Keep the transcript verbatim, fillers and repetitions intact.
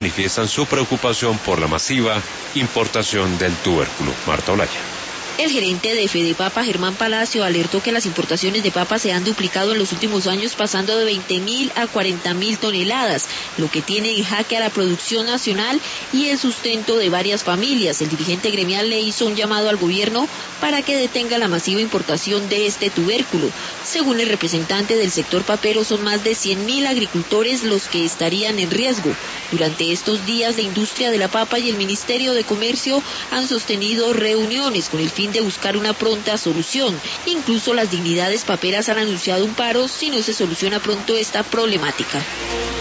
manifiestan su preocupación por la masiva importación del tubérculo. Marta Olaya. El gerente de Fedepapa, Germán Palacio, alertó que las importaciones de papa se han duplicado en los últimos años, pasando de veinte mil a cuarenta mil toneladas, lo que tiene en jaque a la producción nacional y el sustento de varias familias. El dirigente gremial le hizo un llamado al gobierno para que detenga la masiva importación de este tubérculo. Según el representante del sector papero, son más de cien mil agricultores los que estarían en riesgo. Durante estos días, la industria de la papa y el Ministerio de Comercio han sostenido reuniones con el fin de buscar una pronta solución. Incluso las dignidades paperas han anunciado un paro si no se soluciona pronto esta problemática.